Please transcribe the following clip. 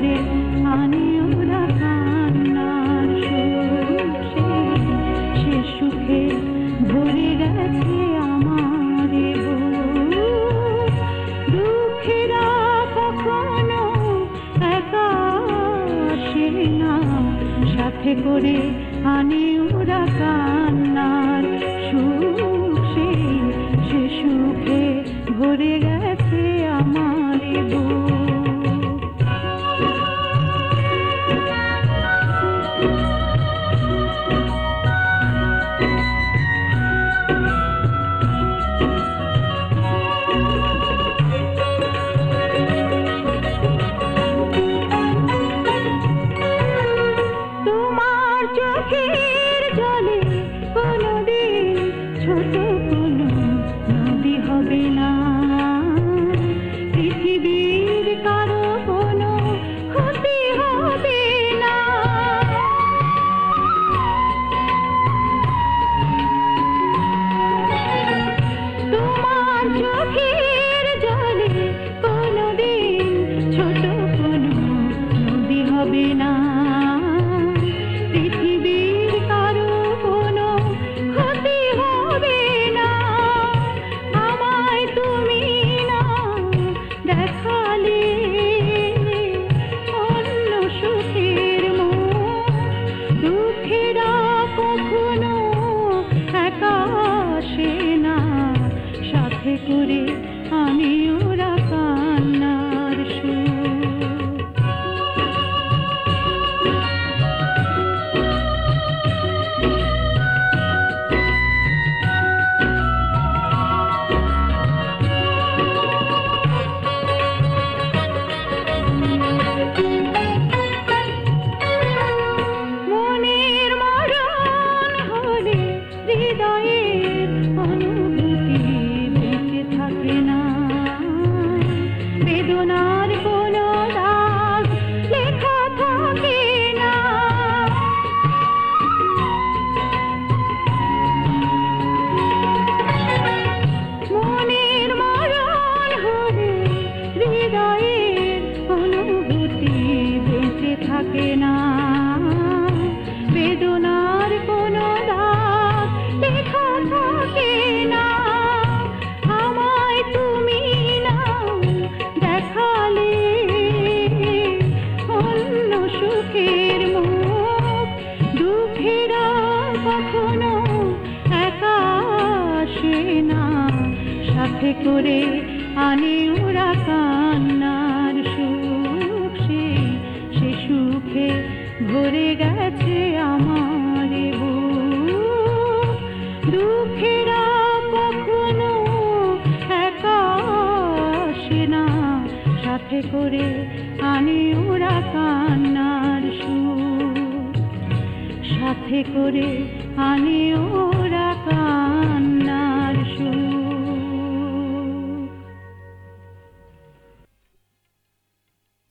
করে আনে ওরা কান্নার সুখ, সে সুখে ভরে গেছে আমার বুক। দুঃখেরা কখনো একা আসে না, সাথে করে আনে ওরা কান্নার সুখ, সে সুখে ভরে গেছে আমার বুক। তোমার চোখের জলে কোনোদিন ছোট কোনো নদী হবে না, পৃথিবীর কারো কোনো ক্ষতি হবে না। তোমার চোখের জলে কোনোদিন ছোট কোনো নদী হবে না, পৃথিবীর কারো কোনো ক্ষতি হবে না। আমায় তুমি না দেখালে অন্য সুখের মুখ, দুঃখেরা কখনো একা আসে না, সাথে করে আমি ওরা কান্নার সুখ। মনের মরণ হলে হৃদয়ের অনুভূতি বেঁচে থাকে না, বেদনার কোনো দাগ লেখা থাকে না। মনের মরণ হলে হৃদয়ের অনুভূতি বেঁচে থাকে না, বেদনার কোনো দাগ লেখা থাকে না। আমায় তুমি না দেখালে অন্য সুখের মুখ, দুঃখেরা কখনো একা আসে না, সাথে করে আনে ওরা কান্নার সুখ, সে সুখে ভরে গেছে আমার বুক। দুঃখেরা কখনো একা আসে না, সাথে করে আনে ওরা কান্নার সুখ, সাথে করে আনে